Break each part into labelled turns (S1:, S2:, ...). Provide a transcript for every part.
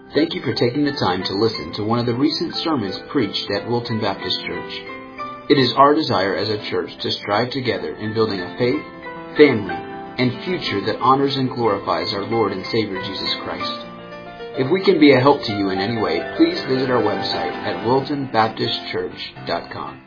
S1: Thank you for taking the time to listen to one of the recent sermons preached at Wilton Baptist Church. It is our desire as a church to strive together in building a faith, family, and future that honors and glorifies our Lord and Savior Jesus Christ. If we can be a help to you in any way, please visit our website at wiltonbaptistchurch.com.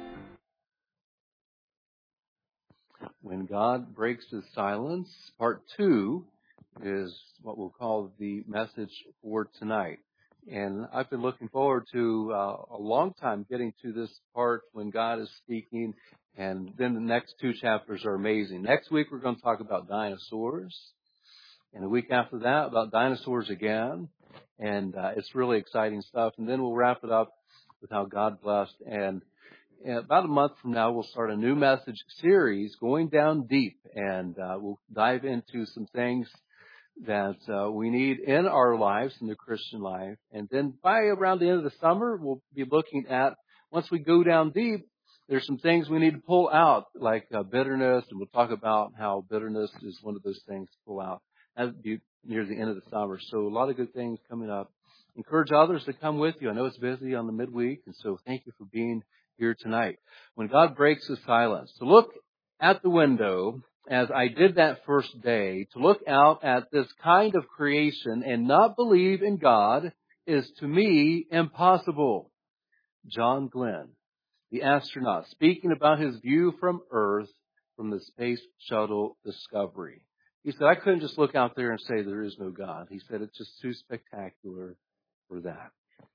S2: When God Breaks His Silence, Part 2 is what we'll call the message for tonight. And I've been looking forward to a long time getting to this part when God is speaking, and then the next two chapters are amazing. Next week we're going to talk about dinosaurs, and the week after that about dinosaurs again, and it's really exciting stuff. And then we'll wrap it up with how God blessed. And about a month from now, we'll start a new message series, Going Down Deep, and we'll dive into some things that we need in our lives, in the Christian life. And then by around the end of the summer, we'll be looking at, once we go down deep, there's some things we need to pull out, like bitterness, and we'll talk about how bitterness is one of those things to pull out. That'll be near the end of the summer. So a lot of good things coming up. Encourage others to come with you. I know it's busy on the midweek, and so thank you for being here tonight. When God breaks His silence, to look at the window, as I did that first day, to look out at this kind of creation and not believe in God is, to me, impossible. John Glenn, the astronaut, speaking about his view from Earth from the Space Shuttle Discovery. He said, I couldn't just look out there and say there is no God. He said, it's just too spectacular for that.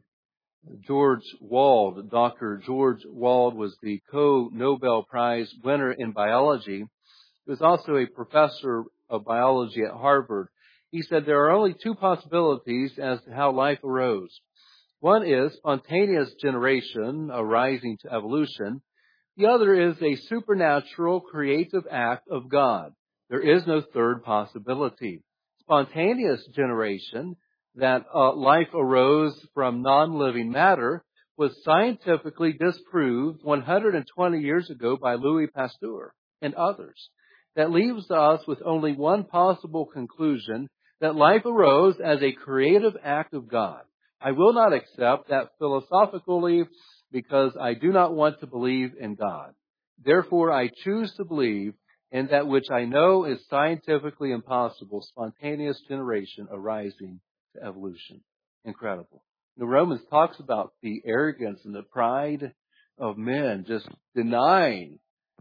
S2: George Wald, Dr. George Wald, was the co-Nobel Prize winner in biology. He was also a professor of biology at Harvard. He said there are only two possibilities as to how life arose. One is spontaneous generation arising to evolution. The other is a supernatural creative act of God. There is no third possibility. Spontaneous generation, that life arose from non-living matter, was scientifically disproved 120 years ago by Louis Pasteur and others. That leaves us with only one possible conclusion, that life arose as a creative act of God. I will not accept that philosophically because I do not want to believe in God. Therefore, I choose to believe in that which I know is scientifically impossible, spontaneous generation arising to evolution. Incredible. The Romans talks about the arrogance and the pride of men just denying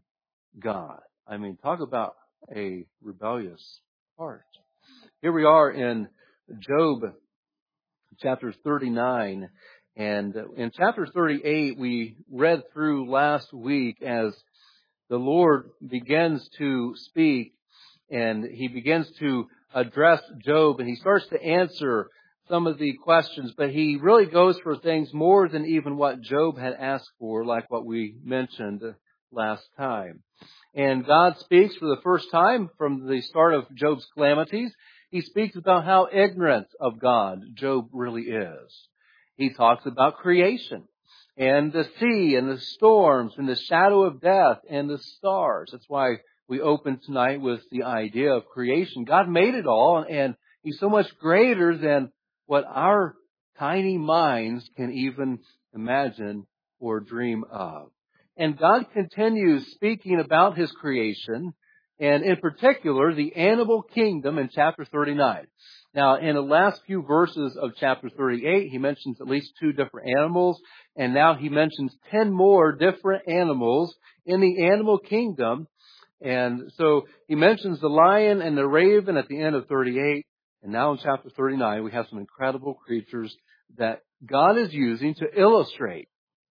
S2: God. I mean, talk about a rebellious heart. Here we are in Job chapter 39, and in chapter 38 we read through last week as the Lord begins to speak, and He begins to address Job, and He starts to answer some of the questions, but He really goes for things more than even what Job had asked for, like what we mentioned last time. And God speaks for the first time from the start of Job's calamities. He speaks about how ignorant of God Job really is. He talks about creation and the sea and the storms and the shadow of death and the stars. That's why we open tonight with the idea of creation. God made it all, and He's so much greater than what our tiny minds can even imagine or dream of. And God continues speaking about His creation, and in particular, the animal kingdom in chapter 39. Now, in the last few verses of chapter 38, He mentions at least 2 different animals, and now He mentions 10 more different animals in the animal kingdom. And so He mentions the lion and the raven at the end of 38, and now in chapter 39, we have some incredible creatures that God is using to illustrate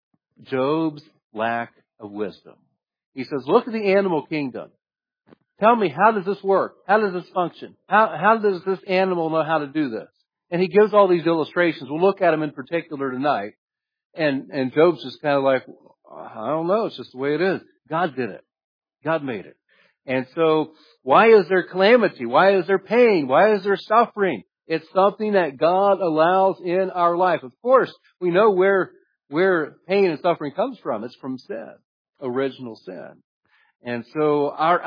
S2: Job's lack of wisdom. He says, look at the animal kingdom. Tell me, how does this work? How does this function? How does this animal know how to do this? And he gives all these illustrations. We'll look at them in particular tonight. And Job's just kind of like, I don't know. It's just the way it is. God did it. God made it. And so why is there calamity? Why is there pain? Why is there suffering? It's something that God allows in our life. Of course, we know where pain and suffering comes from. It's from sin, original sin. And so our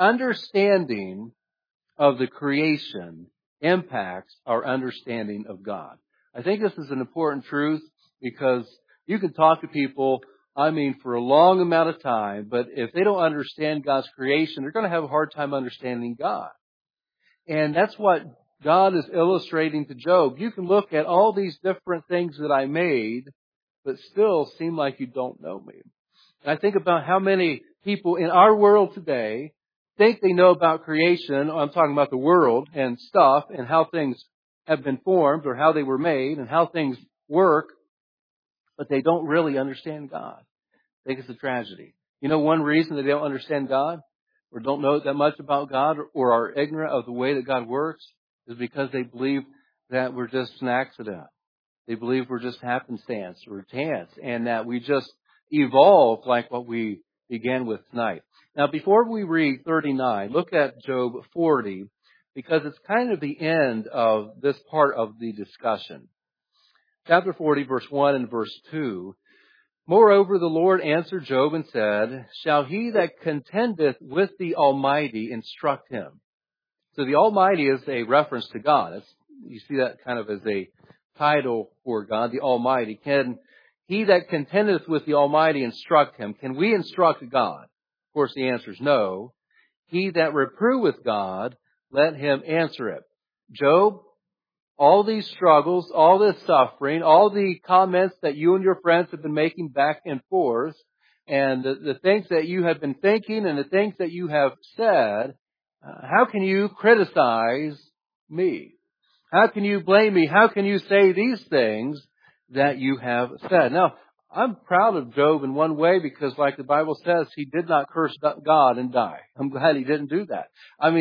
S2: understanding of the creation impacts our understanding of God. I think this is an important truth because you can talk to people, for a long amount of time, but if they don't understand God's creation, they're going to have a hard time understanding God. And that's what God is illustrating to Job. You can look at all these different things that I made, but still seem like you don't know me. And I think about how many people in our world today think they know about creation. I'm talking about the world and stuff and how things have been formed or how they were made and how things work, but they don't really understand God. I think it's a tragedy. You know one reason that they don't understand God or don't know that much about God or are ignorant of the way that God works is because they believe that we're just an accident. They believe we're just happenstance or chance and that we just evolve like what we began with tonight. Now, before we read 39, look at Job 40 because it's kind of the end of this part of the discussion. Chapter 40, verse 1 and verse 2. Moreover, the Lord answered Job and said, shall he that contendeth with the Almighty instruct him? So the Almighty is a reference to God. You see that kind of as a title for God, the Almighty. Can he that contendeth with the Almighty instruct him? Can we instruct God? Of course, the answer is no. He that reproveth God, let him answer it. Job, all these struggles, all this suffering, all the comments that you and your friends have been making back and forth, and the things that you have been thinking and the things that you have said, how can you criticize me? How can you blame me? How can you say these things that you have said? Now, I'm proud of Job in one way because like the Bible says, he did not curse God and die. I'm glad he didn't do that.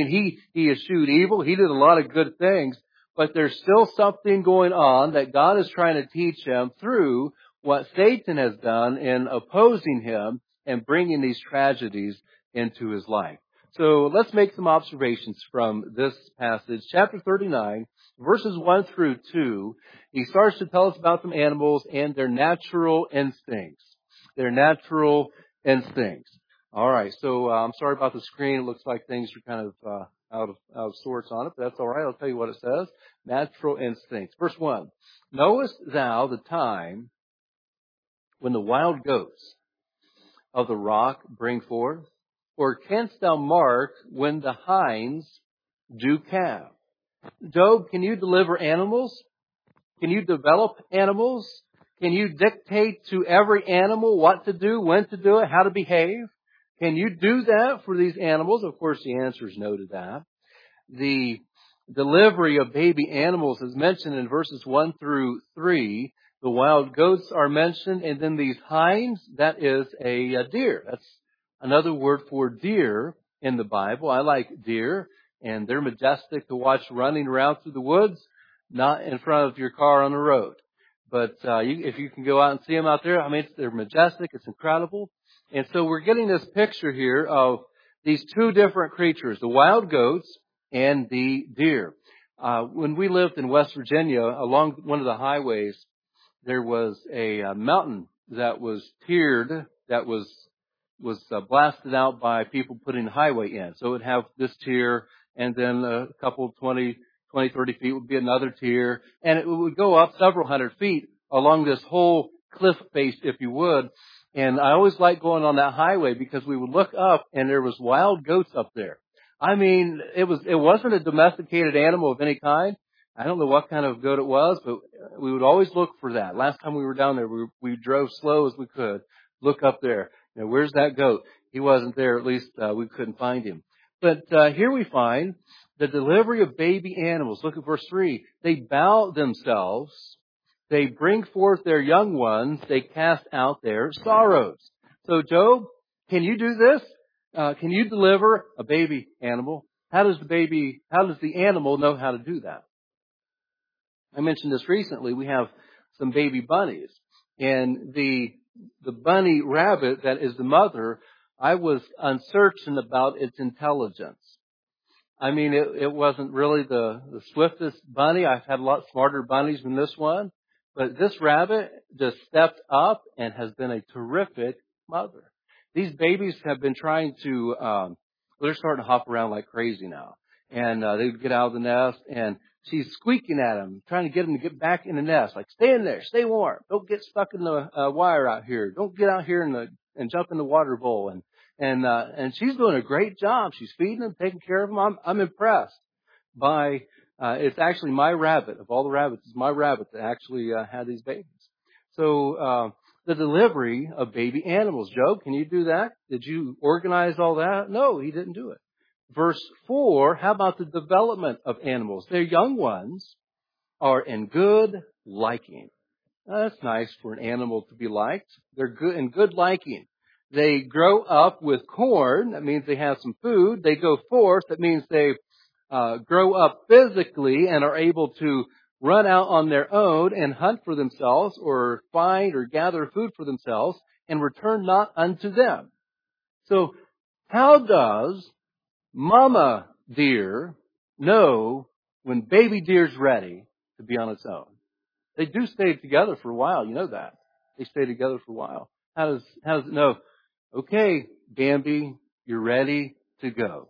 S2: He eschewed evil. He did a lot of good things. But there's still something going on that God is trying to teach him through what Satan has done in opposing him and bringing these tragedies into his life. So let's make some observations from this passage. Chapter 39, verses 1 through 2, he starts to tell us about some animals and their natural instincts. Their natural instincts. All right, so I'm sorry about the screen. It looks like things are kind of out of sorts on it, but that's all right. I'll tell you what it says. Natural instincts. Verse 1. Knowest thou the time when the wild goats of the rock bring forth? Or canst thou mark when the hinds do calve? Job, can you deliver animals? Can you develop animals? Can you dictate to every animal what to do, when to do it, how to behave? Can you do that for these animals? Of course, the answer is no to that. The delivery of baby animals is mentioned in verses 1 through 3. The wild goats are mentioned, and then these hinds, that is a deer. That's another word for deer in the Bible. I like deer, and they're majestic to watch running around through the woods, not in front of your car on the road. But if you can go out and see them out there, they're majestic. It's incredible. And so we're getting this picture here of these two different creatures, the wild goats and the deer. When we lived in West Virginia, along one of the highways, there was a mountain that was tiered, that was blasted out by people putting the highway in. So it would have this tier, and then a couple 20, 30 feet would be another tier, and it would go up several hundred feet along this whole cliff face, if you would. And I always liked going on that highway because we would look up and there was wild goats up there. It wasn't a domesticated animal of any kind. I don't know what kind of goat it was, but we would always look for that. Last time we were down there, we drove slow as we could, look up there. Where's that goat? He wasn't there. At least we couldn't find him. But here we find the delivery of baby animals. Look at verse 3. They bow themselves. They bring forth their young ones. They cast out their sorrows. So Job, can you do this? Can you deliver a baby animal? How does the animal know how to do that? I mentioned this recently. We have some baby bunnies, and the bunny rabbit that is the mother, I was uncertain about its intelligence. It wasn't really the swiftest bunny. I've had a lot smarter bunnies than this one, but this rabbit just stepped up and has been a terrific mother. These babies have been trying to, they're starting to hop around like crazy now. And they would get out of the nest, and she's squeaking at them, trying to get them to get back in the nest. Like, stay in there, stay warm. Don't get stuck in the wire out here. Don't get out here and jump in the water bowl. And she's doing a great job. She's feeding them, taking care of them. I'm impressed by. It's actually my rabbit of all the rabbits. It's my rabbit that actually had these babies. So the delivery of baby animals. Job, can you do that? Did you organize all that? No, he didn't do it. Verse 4, how about the development of animals? Their young ones are in good liking. Now, that's nice for an animal to be liked. They're good in good liking. They grow up with corn. That means they have some food. They go forth. That means they grow up physically and are able to run out on their own and hunt for themselves or find or gather food for themselves and return not unto them. So how does mama deer know when baby deer's ready to be on its own? They do stay together for a while. You know that. They stay together for a while. How does it know? Okay, Bambi, you're ready to go.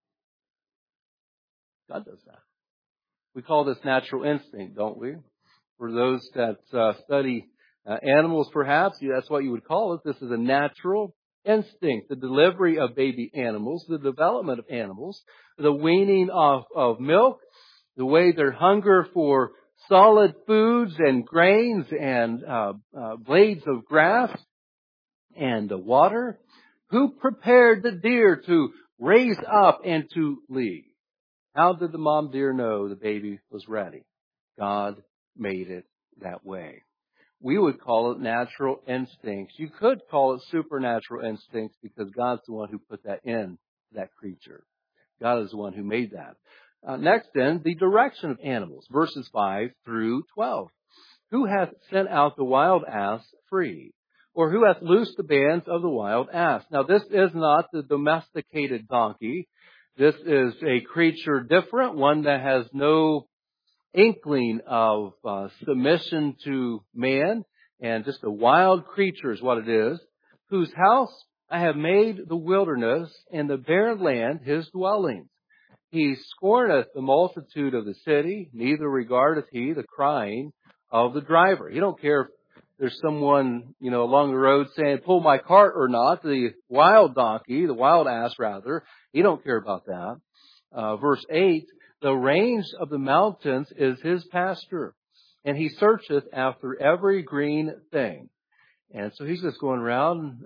S2: God does that. We call this natural instinct, don't we? For those that study animals, perhaps, that's what you would call it. This is a natural instinct. The delivery of baby animals, the development of animals, the weaning of milk, the way their hunger for solid foods and grains and blades of grass and water. Who prepared the deer to raise up and to leave? How did the mom deer know the baby was ready? God made it that way. We would call it natural instincts. You could call it supernatural instincts because God's the one who put that in that creature. God is the one who made that. Next then, the direction of animals, verses 5 through 12. Who hath sent out the wild ass free? Or who hath loosed the bands of the wild ass? Now this is not the domesticated donkey. This is a creature different, one that has no inkling of submission to man, and just a wild creature is what it is, whose house I have made the wilderness, and the barren land his dwelling. He scorneth the multitude of the city, neither regardeth he the crying of the driver. He don't care if there's someone, along the road saying, pull my cart or not. The wild donkey, the wild ass rather, he don't care about that. Verse 8, the range of the mountains is his pasture, and he searcheth after every green thing. And so he's just going around.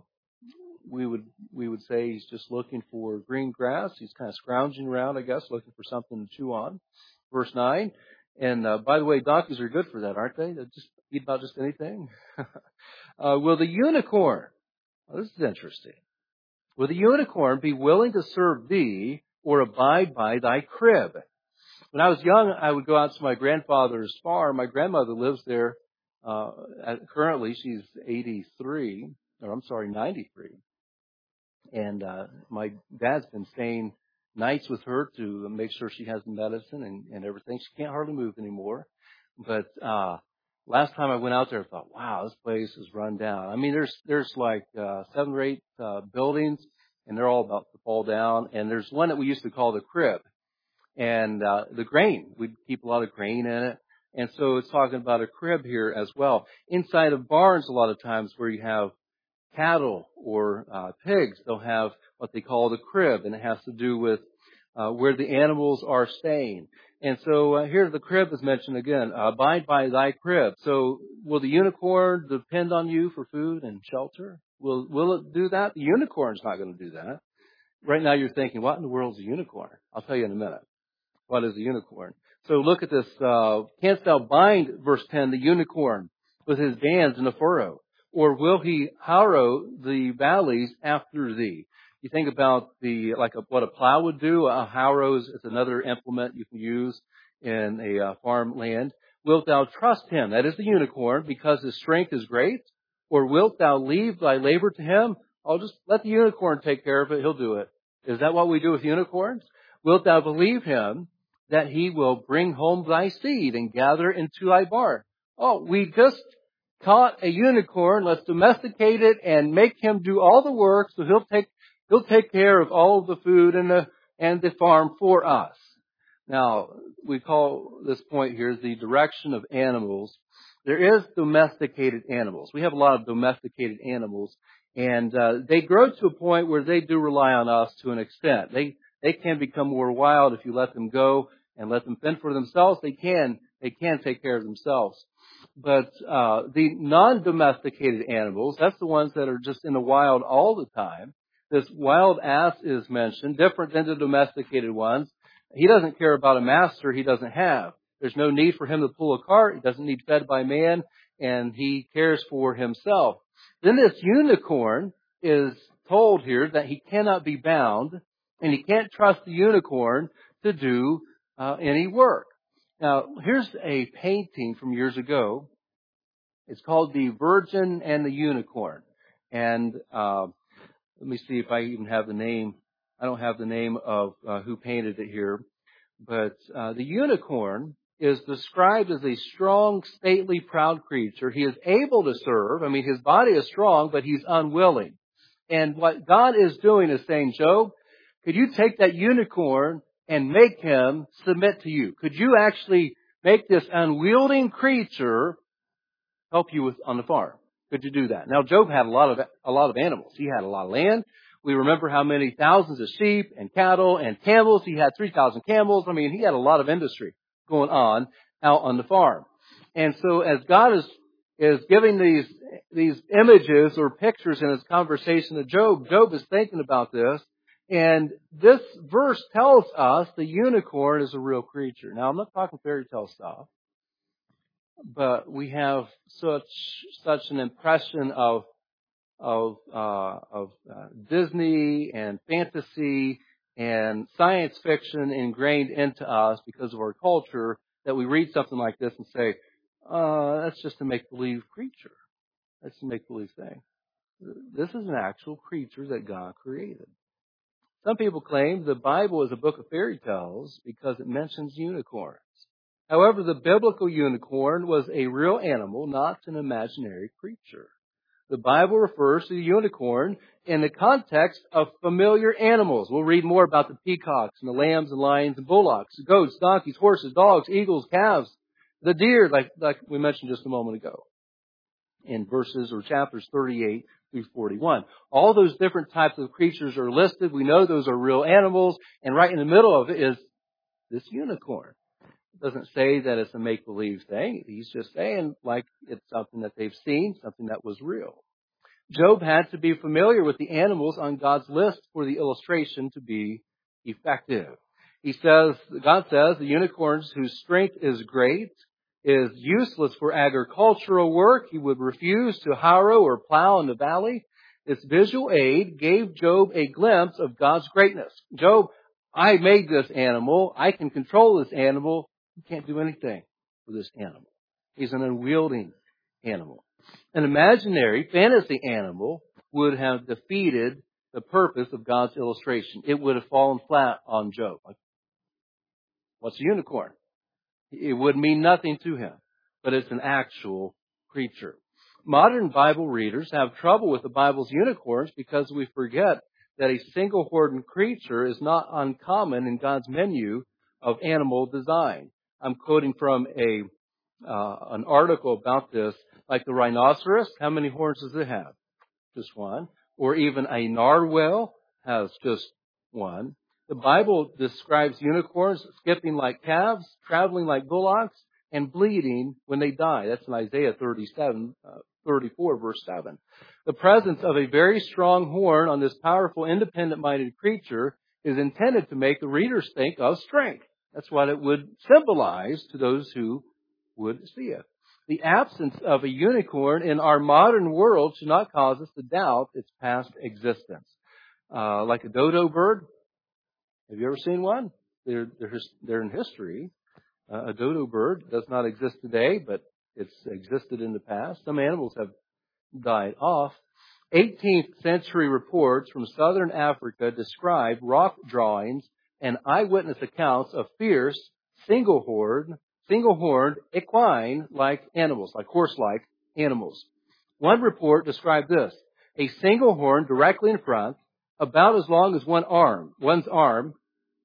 S2: We would say he's just looking for green grass. He's kind of scrounging around, I guess, looking for something to chew on. Verse 9. And by the way, donkeys are good for that, aren't they? They just eat about just anything. Will the unicorn, this is interesting. Will the unicorn be willing to serve thee or abide by thy crib? When I was young, I would go out to my grandfather's farm. My grandmother lives there. Currently, she's 93. And my dad's been staying nights with her to make sure she has the medicine and everything. She can't hardly move anymore. But last time I went out there, I thought, wow, this place is run down. I mean, there's like 7 or 8 buildings, and they're all about to fall down. And there's one that we used to call the crib. And the grain, we'd keep a lot of grain in it. And so it's talking about a crib here as well. Inside of barns, a lot of times where you have cattle or pigs, they'll have what they call the crib, and it has to do with where the animals are staying. And so here the crib is mentioned again. Abide by thy crib. So will the unicorn depend on you for food and shelter? Will it do that? The unicorn's not going to do that. Right now you're thinking, what in the world is a unicorn? I'll tell you in a minute. What is a unicorn? So look at this. Canst thou bind, verse 10, the unicorn with his bands in a furrow? Or will he harrow the valleys after thee? You think about what a plow would do. A harrow is another implement you can use in a farmland. Wilt thou trust him? That is the unicorn, because his strength is great. Or wilt thou leave thy labor to him? I'll just let the unicorn take care of it. He'll do it. Is that what we do with unicorns? Wilt thou believe him that he will bring home thy seed and gather into thy barn? Oh, we just caught a unicorn. Let's domesticate it and make him do all the work. So he'll take care of all of the food and and the farm for us. Now, we call this point here the direction of animals. There is domesticated animals. We have a lot of domesticated animals, and they grow to a point where they do rely on us to an extent. They can become more wild if you let them go and let them fend for themselves. They can take care of themselves. But the non-domesticated animals, that's the ones that are just in the wild all the time. This wild ass is mentioned, different than the domesticated ones. He doesn't care about a master he doesn't have. There's no need for him to pull a cart. He doesn't need fed by man, and he cares for himself. Then this unicorn is told here that he cannot be bound, and he can't trust the unicorn to do any work. Now, here's a painting from years ago. It's called The Virgin and the Unicorn. And let me see if I even have the name. I don't have the name of who painted it here. But the unicorn is described as a strong, stately, proud creature. He is able to serve. I mean, his body is strong, but he's unwilling. And what God is doing is saying, Job, could you take that unicorn and make him submit to you? Could you actually make this unwielding creature help you on the farm? Could you do that? Now, Job had a lot of animals. He had a lot of land. We remember how many thousands of sheep and cattle and camels. He had 3,000 camels. I mean, he had a lot of industry going on out on the farm. And so as God is giving these images or pictures in his conversation to Job, Job is thinking about this. And this verse tells us the unicorn is a real creature. Now, I'm not talking fairy tale stuff, but we have such an impression of Disney and fantasy and science fiction ingrained into us because of our culture that we read something like this and say, that's just a make-believe creature. That's a make-believe thing. This is an actual creature that God created. Some people claim the Bible is a book of fairy tales because it mentions unicorns. However, the biblical unicorn was a real animal, not an imaginary creature. The Bible refers to the unicorn in the context of familiar animals. We'll read more about the peacocks and the lambs and lions and bullocks, the goats, donkeys, horses, dogs, eagles, calves, the deer, like we mentioned just a moment ago, in verses or chapters 38 through 41. All those different types of creatures are listed. We know those are real animals, and right in the middle of it is this unicorn. It doesn't say that it's a make-believe thing. He's just saying like it's something that they've seen, something that was real. Job had to be familiar with the animals on God's list for the illustration to be effective. God says, the unicorns whose strength is great is useless for agricultural work. He would refuse to harrow or plow in the valley. This visual aid gave Job a glimpse of God's greatness. Job, I made this animal. I can control this animal. You can't do anything for this animal. He's an unwielding animal. An imaginary fantasy animal would have defeated the purpose of God's illustration. It would have fallen flat on Job. Like, what's a unicorn? It would mean nothing to him, but it's an actual creature. Modern Bible readers have trouble with the Bible's unicorns because we forget that a single-horned creature is not uncommon in God's menu of animal design. I'm quoting from an article about this, like the rhinoceros. How many horns does it have? Just one. Or even a narwhal has just one. The Bible describes unicorns skipping like calves, traveling like bullocks, and bleeding when they die. That's in Isaiah 34, verse 7. The presence of a very strong horn on this powerful, independent-minded creature is intended to make the readers think of strength. That's what it would symbolize to those who would see it. The absence of a unicorn in our modern world should not cause us to doubt its past existence. Like a dodo bird. Have you ever seen one? They're in history. A dodo bird does not exist today, but it's existed in the past. Some animals have died off. 18th century reports from southern Africa describe rock drawings and eyewitness accounts of fierce, single-horned equine-like animals, like horse-like animals. One report described this: a single horn directly in front, about as long as one's arm,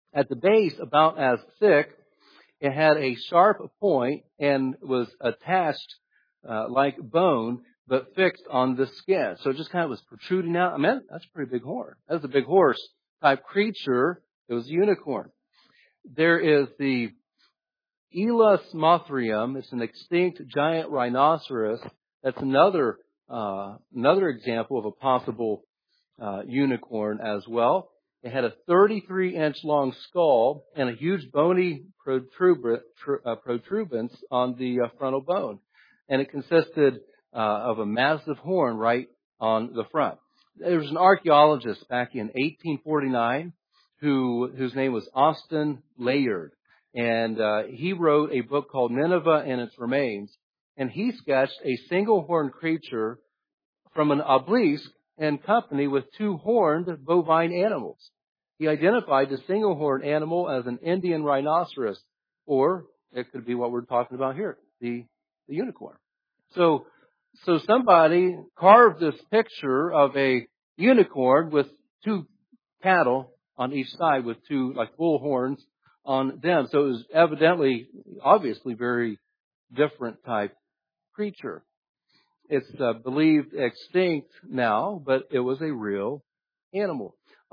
S2: At the base, about as thick, it had a sharp point and was attached like bone, but fixed on the skin. So it just kind of was protruding out. I mean, that's a pretty big horn. That's a big horse type creature. It was a unicorn. There is the Elas mothrium. It's an extinct giant rhinoceros. That's another example of a possible unicorn as well. It had a 33-inch long skull and a huge bony protuberance on the frontal bone. And it consisted of a massive horn right on the front. There was an archaeologist back in 1849 whose name was Austin Layard. And he wrote a book called Nineveh and Its Remains. And he sketched a single-horned creature from an obelisk in company with two horned bovine animals. He identified the single-horned animal as an Indian rhinoceros, or it could be what we're talking about here, the unicorn. So somebody carved this picture of a unicorn with two cattle on each side with two like bull horns on them. So it was obviously very different type creature. It's believed extinct now, but it was a real animal.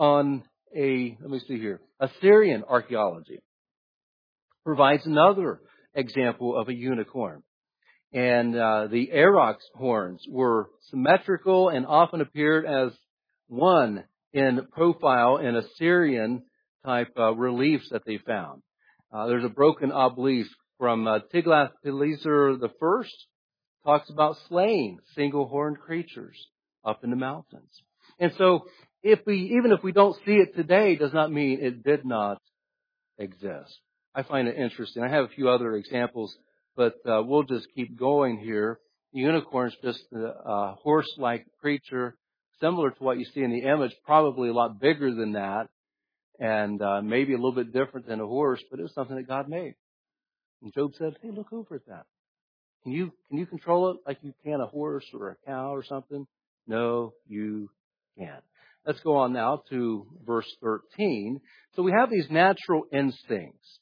S2: Assyrian archaeology provides another example of a unicorn. And the aurochs horns were symmetrical and often appeared as one in profile in Assyrian type reliefs that they found. There's a broken obelisk from Tiglath-Pileser I, talks about slaying single-horned creatures up in the mountains. And so, even if we don't see it today, does not mean it did not exist. I find it interesting. I have a few other examples, but we'll just keep going here. The unicorn's just a horse-like creature, similar to what you see in the image, probably a lot bigger than that, and maybe a little bit different than a horse, but it was something that God made. And Job said, hey, look over at that. Can you control it like you can a horse or a cow or something? No, you can't. Let's go on now to verse 13. So we have these natural instincts.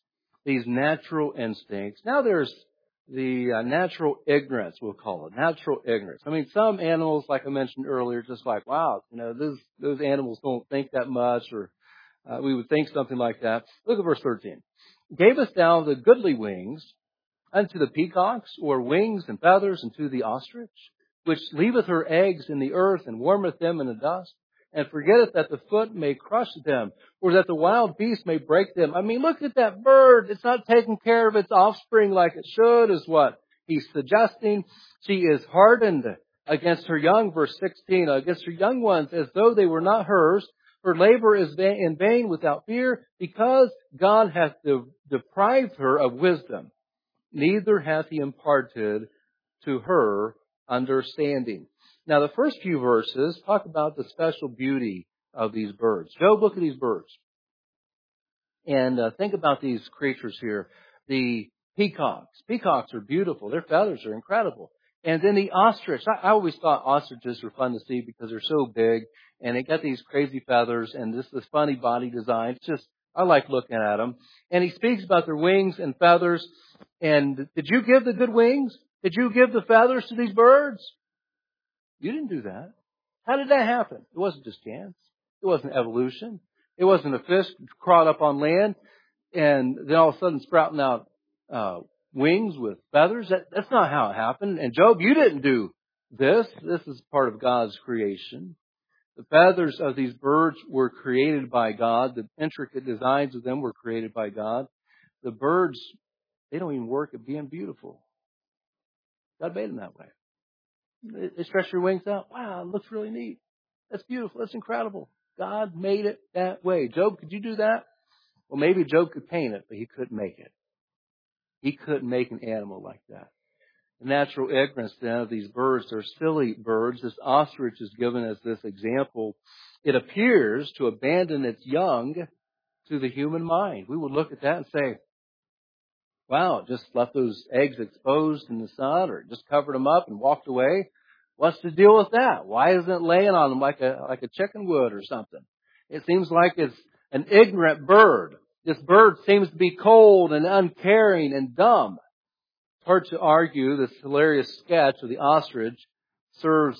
S2: Now there's the natural ignorance, we'll call it. Natural ignorance. I mean, some animals, like I mentioned earlier, just like, wow, those animals don't think that much, or we would think something like that. Look at verse 13. Gavest thou the goodly wings unto the peacocks, or wings and feathers unto the ostrich, which leaveth her eggs in the earth, and warmeth them in the dust, and forgetteth that the foot may crush them, or that the wild beast may break them. I mean, look at that bird. It's not taking care of its offspring like it should, is what he's suggesting. She is hardened against her young, verse 16, against her young ones, as though they were not hers. Her labor is in vain without fear, because God hath deprived her of wisdom. Neither hath he imparted to her understanding. Now, the first few verses talk about the special beauty of these birds. Job, look at these birds. And think about these creatures here. The peacocks. Peacocks are beautiful. Their feathers are incredible. And then the ostrich. I always thought ostriches were fun to see because they're so big. And they got these crazy feathers and this funny body design. I like looking at them. And he speaks about their wings and feathers. And did you give the good wings? Did you give the feathers to these birds? You didn't do that. How did that happen? It wasn't just chance. It wasn't evolution. It wasn't a fish crawled up on land and then all of a sudden sprouting out wings with feathers. That's not how it happened. And Job, you didn't do this. This is part of God's creation. The feathers of these birds were created by God. The intricate designs of them were created by God. The birds, they don't even work at being beautiful. God made them that way. They stretch your wings out. Wow, it looks really neat. That's beautiful. That's incredible. God made it that way. Job, could you do that? Well, maybe Job could paint it, but he couldn't make it. He couldn't make an animal like that. The natural ignorance then of these birds, they're silly birds. This ostrich is given as this example. It appears to abandon its young to the human mind. We would look at that and say, wow, it just left those eggs exposed in the sun or just covered them up and walked away. What's the deal with that? Why isn't it laying on them like a chicken would or something? It seems like it's an ignorant bird. This bird seems to be cold and uncaring and dumb. It's hard to argue this hilarious sketch of the ostrich serves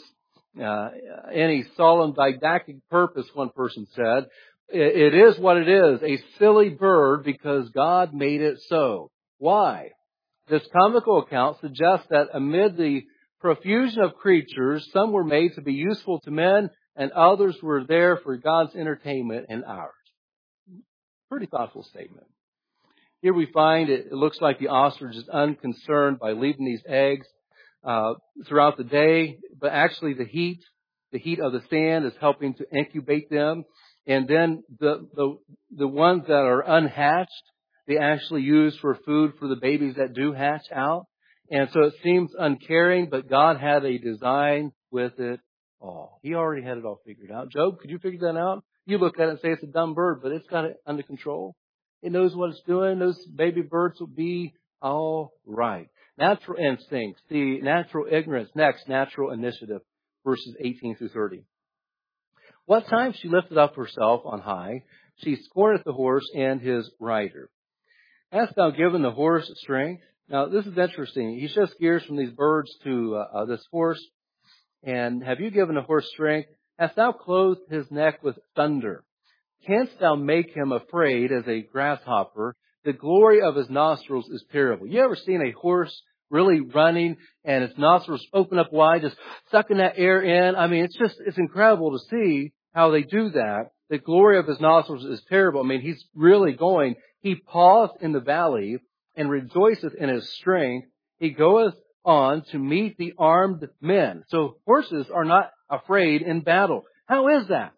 S2: any solemn didactic purpose, one person said. It is what it is, a silly bird because God made it so. Why? This comical account suggests that amid the profusion of creatures, some were made to be useful to men and others were there for God's entertainment and ours. Pretty thoughtful statement. Here we find it looks like the ostrich is unconcerned by leaving these eggs throughout the day, but actually the heat of the sand is helping to incubate them. And then the ones that are unhatched, they actually use for food for the babies that do hatch out. And so it seems uncaring, but God had a design with it all. He already had it all figured out. Job, could you figure that out? You look at it and say it's a dumb bird, but it's got it under control. It knows what it's doing. Those baby birds will be all right. Natural instincts, the natural ignorance. Next, natural initiative, verses 18 through 30. What time she lifted up herself on high, she scorneth the horse and his rider. Hast thou given the horse strength? Now, this is interesting. He shifts gears from these birds to this horse. And have you given the horse strength? Hast thou clothed his neck with thunder? Canst thou make him afraid as a grasshopper? The glory of his nostrils is terrible. You ever seen a horse really running and its nostrils open up wide, just sucking that air in? I mean, it's incredible to see how they do that. The glory of his nostrils is terrible. I mean, he's really going. He paused in the valley and rejoiceth in his strength. He goeth on to meet the armed men. So horses are not afraid in battle. How is that?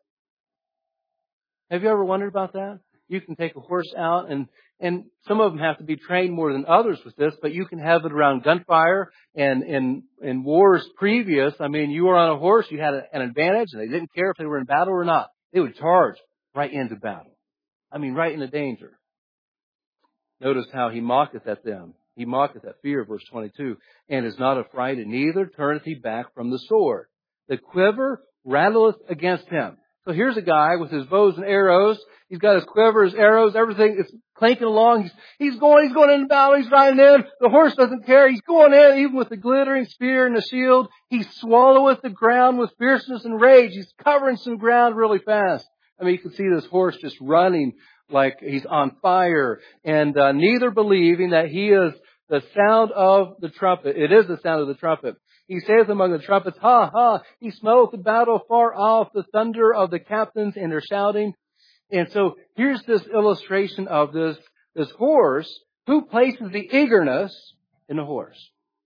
S2: Have you ever wondered about that? You can take a horse out and some of them have to be trained more than others with this, but you can have it around gunfire and in wars previous. I mean, you were on a horse, you had an advantage and they didn't care if they were in battle or not. They would charge right into battle. I mean, right into danger. Notice how he mocketh at them. He mocketh at fear, verse 22, and is not affrighted, neither turneth he back from the sword. The quiver rattleth against him. So here's a guy with his bows and arrows. He's got his quiver, his arrows, everything is clanking along. He's going into battle. He's riding in. The horse doesn't care. He's going in, even with the glittering spear and the shield. He swalloweth the ground with fierceness and rage. He's covering some ground really fast. I mean, you can see this horse just running like he's on fire, and neither believing that he is the sound of the trumpet. It is the sound of the trumpet. He saith among the trumpets, ha, ha, he smelleth the battle far off, the thunder of the captains and their shouting. And so here's this illustration of this horse. Who places the eagerness in the horse?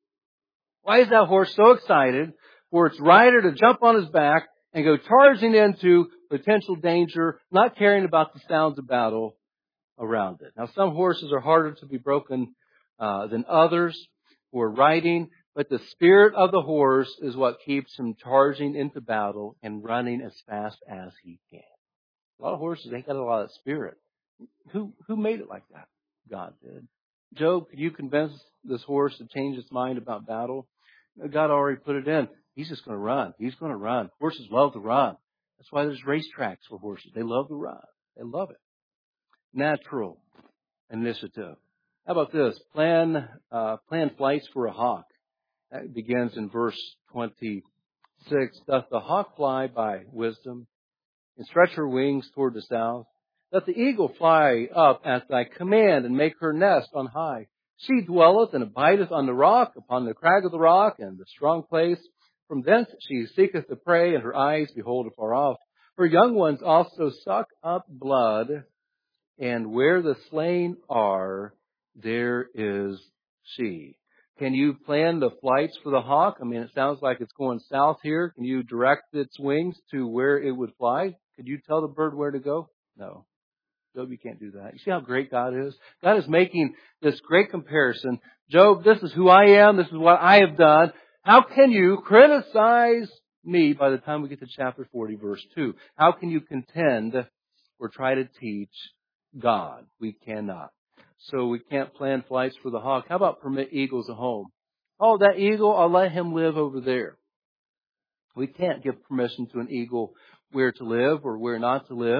S2: Why is that horse so excited for its rider to jump on his back and go charging into potential danger, not caring about the sounds of battle around it? Now, some horses are harder to be broken than others who are riding, but the spirit of the horse is what keeps him charging into battle and running as fast as he can. A lot of horses ain't got a lot of spirit. Who made it like that? God did. Job, could you convince this horse to change its mind about battle? God already put it in. He's just going to run. He's going to run. Horses love to run. That's why there's racetracks for horses. They love to run. They love it. Natural initiative. How about this? Plan flights for a hawk. That begins in verse 26. Doth the hawk fly by wisdom and stretch her wings toward the south? Doth the eagle fly up at thy command and make her nest on high? She dwelleth and abideth on the rock, upon the crag of the rock and the strong place. From thence she seeketh the prey, and her eyes behold afar off. Her young ones also suck up blood, and where the slain are, there is she. Can you plan the flights for the hawk? I mean, it sounds like it's going south here. Can you direct its wings to where it would fly? Could you tell the bird where to go? No. Job, you can't do that. You see how great God is? God is making this great comparison. Job, this is who I am. This is what I have done. How can you criticize me by the time we get to chapter 40, verse 2? How can you contend or try to teach God? We cannot. So we can't plan flights for the hawk. How about permit eagles a home? Oh, that eagle, I'll let him live over there. We can't give permission to an eagle where to live or where not to live.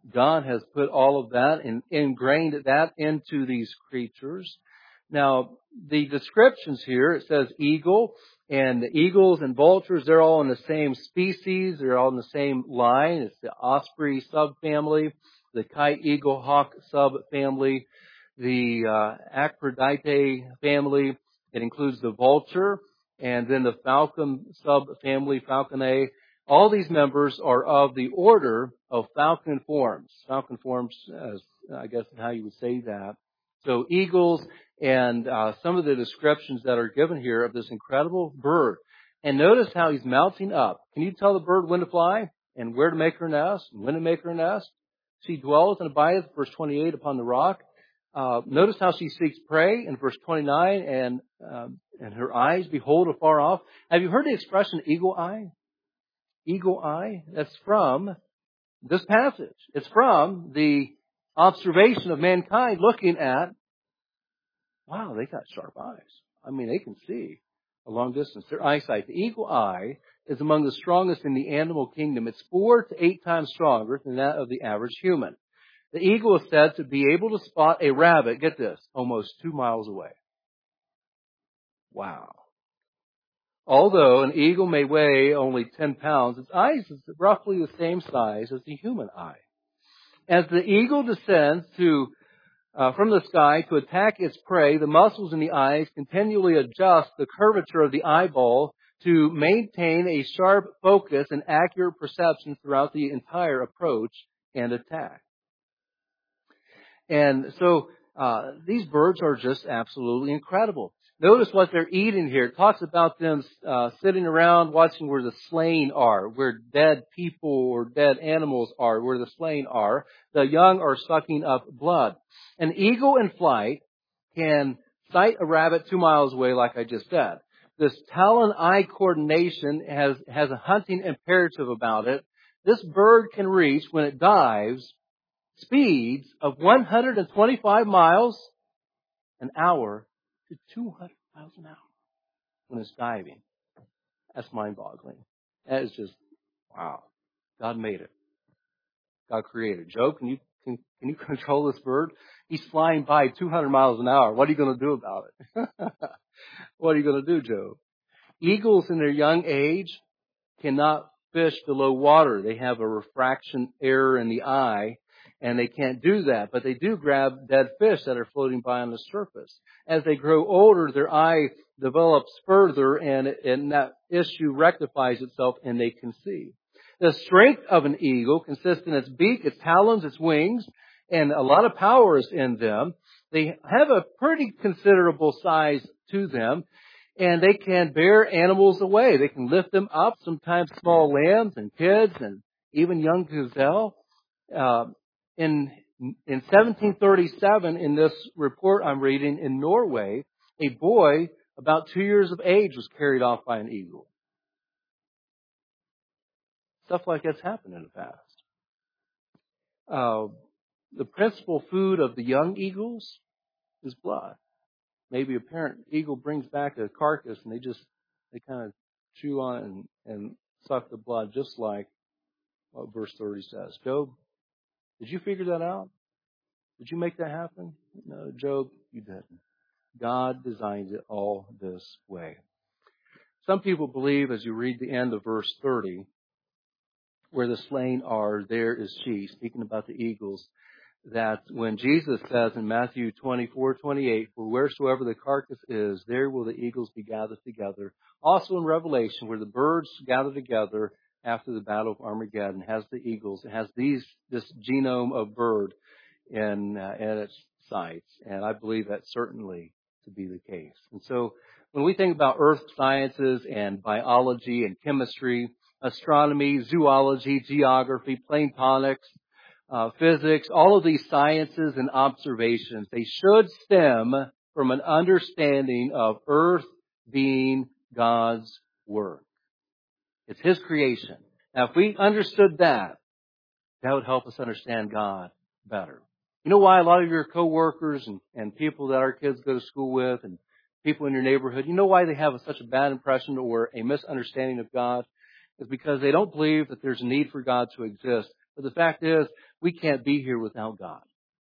S2: God has put all of that and ingrained that into these creatures. Now, the descriptions here, it says eagle, and the eagles and vultures, they're all in the same species. They're all in the same line. It's the osprey subfamily, the kite eagle hawk subfamily, the Acrididae family. It includes the vulture, and then the falcon subfamily, Falconae. All these members are of the order of falconiforms. Falconiforms, as I guess how you would say that. So eagles and some of the descriptions that are given here of this incredible bird. And notice how he's mounting up. Can you tell the bird when to fly and where to make her nest and when to make her nest? She dwells and abideth, verse 28, upon the rock. Notice how she seeks prey in verse 29, and her eyes behold afar off. Have you heard the expression eagle eye? Eagle eye? That's from this passage. It's from the observation of mankind looking at, wow, they got sharp eyes. I mean, they can see a long distance. Their eyesight. The eagle eye is among the strongest in the animal kingdom. It's 4 to 8 times stronger than that of the average human. The eagle is said to be able to spot a rabbit, get this, almost 2 miles away. Wow. Although an eagle may weigh only 10 pounds, its eyes is roughly the same size as the human eye. As the eagle descends from the sky to attack its prey, the muscles in the eyes continually adjust the curvature of the eyeball to maintain a sharp focus and accurate perception throughout the entire approach and attack. And so these birds are just absolutely incredible. Notice what they're eating here. It talks about them sitting around watching where the slain are, where dead people or dead animals are, where the slain are. The young are sucking up blood. An eagle in flight can sight a rabbit 2 miles away, like I just said. This talon-eye coordination has a hunting imperative about it. This bird can reach, when it dives, speeds of 125 miles an hour to 200 miles an hour when it's diving. That's mind-boggling. That is just, wow. God made it. God created it. Job, can you control this bird? He's flying by 200 miles an hour. What are you going to do about it? What are you going to do, Job? Eagles in their young age cannot fish below water. They have a refraction error in the eye, and they can't do that. But they do grab dead fish that are floating by on the surface. As they grow older, their eye develops further, and that issue rectifies itself, and they can see. The strength of an eagle consists in its beak, its talons, its wings, and a lot of power is in them. They have a pretty considerable size to them, and they can bear animals away. They can lift them up, sometimes small lambs and kids and even young gazelle. In 1737, in this report I'm reading, in Norway, a boy about 2 years of age was carried off by an eagle. Stuff like that's happened in the past. The principal food of the young eagles is blood. Maybe a parent eagle brings back a carcass and they kind of chew on it and suck the blood, just like what verse 30 says. Job, did you figure that out? Did you make that happen? No, Job, you didn't. God designed it all this way. Some people believe, as you read the end of verse 30, where the slain are, there is she, speaking about the eagles, that when Jesus says in Matthew 24:28, for wheresoever the carcass is, there will the eagles be gathered together. Also in Revelation, where the birds gather together after the battle of Armageddon, has the eagles. It has this genome of bird at its sites. And I believe that certainly to be the case. And so when we think about earth sciences and biology and chemistry, astronomy, zoology, geography, plane tonics, physics, all of these sciences and observations, they should stem from an understanding of earth being God's work. It's His creation. Now, if we understood that would help us understand God better. You know why a lot of your coworkers and people that our kids go to school with and people in your neighborhood, you know why they have such a bad impression or a misunderstanding of God? Is because they don't believe that there's a need for God to exist. But the fact is, we can't be here without God.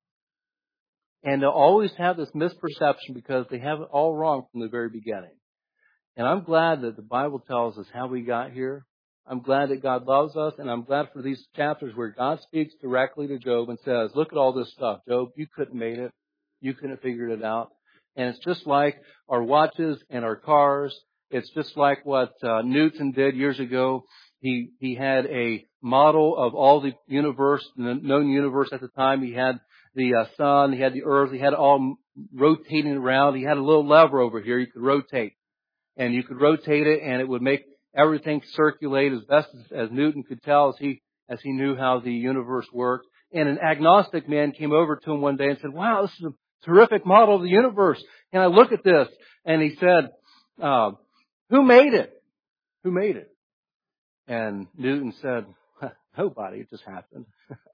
S2: And they'll always have this misperception because they have it all wrong from the very beginning. And I'm glad that the Bible tells us how we got here. I'm glad that God loves us, and I'm glad for these chapters where God speaks directly to Job and says, look at all this stuff. Job, you couldn't have made it. You couldn't have figured it out. And it's just like our watches and our cars. It's just like what Newton did years ago. He had a model of all the universe, the known universe at the time. He had the sun, he had the earth, he had it all rotating around. He had a little lever over here you could rotate. And you could rotate it and it would make everything circulate as best as Newton could tell as he knew how the universe worked. And an agnostic man came over to him one day and said, wow, this is a terrific model of the universe. Can I look at this? And he said, who made it? Who made it? And Newton said, nobody, it just happened.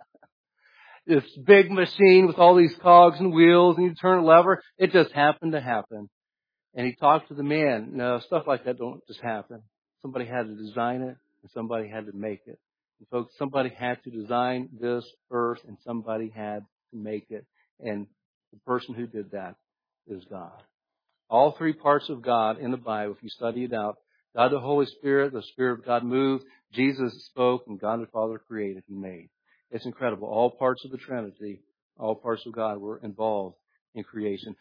S2: This big machine with all these cogs and wheels and you turn a lever, it just happened to happen. And he talked to the man. No, stuff like that don't just happen. Somebody had to design it and somebody had to make it. And folks, somebody had to design this earth and somebody had to make it. And the person who did that is God. All three parts of God in the Bible, if you study it out, God the Holy Spirit, the Spirit of God moved, Jesus spoke, and God the Father created and made. It's incredible. All parts of the Trinity, all parts of God were involved in creation.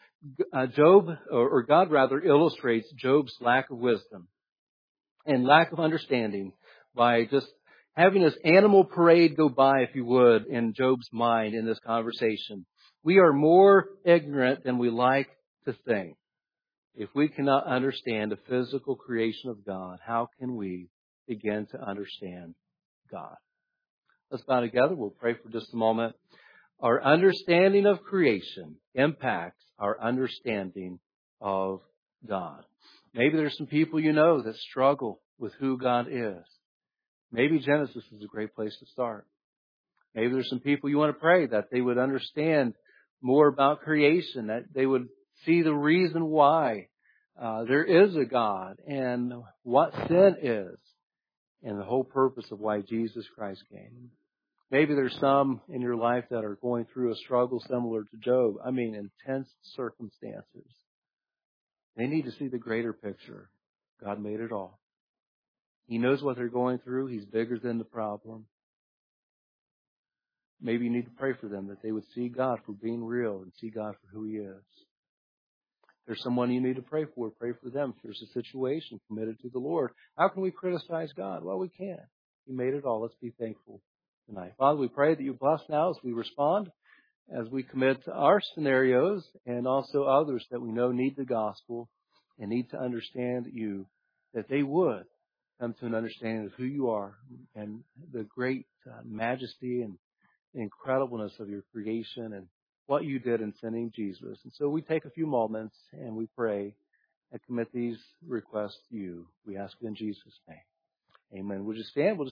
S2: God illustrates Job's lack of wisdom and lack of understanding by just having this animal parade go by, if you would, in Job's mind in this conversation. We are more ignorant than we like to think. If we cannot understand the physical creation of God, how can we begin to understand God? Let's bow together. We'll pray for just a moment. Our understanding of creation impacts our understanding of God. Maybe there's some people you know that struggle with who God is. Maybe Genesis is a great place to start. Maybe there's some people you want to pray that they would understand more about creation, that they would see the reason why there is a God and what sin is and the whole purpose of why Jesus Christ came. Maybe there's some in your life that are going through a struggle similar to Job. I mean, intense circumstances. They need to see the greater picture. God made it all. He knows what they're going through. He's bigger than the problem. Maybe you need to pray for them that they would see God for being real and see God for who He is. If there's someone you need to pray for them. If there's a situation committed to the Lord, how can we criticize God? Well, we can't. He made it all. Let's be thankful tonight. Father, we pray that you bless now as we respond, as we commit to our scenarios and also others that we know need the gospel and need to understand you, that they would come to an understanding of who you are and the great majesty and incredibleness of your creation and what you did in sending Jesus. And so we take a few moments and we pray and commit these requests to you. We ask in Jesus' name. Amen. Would you stand?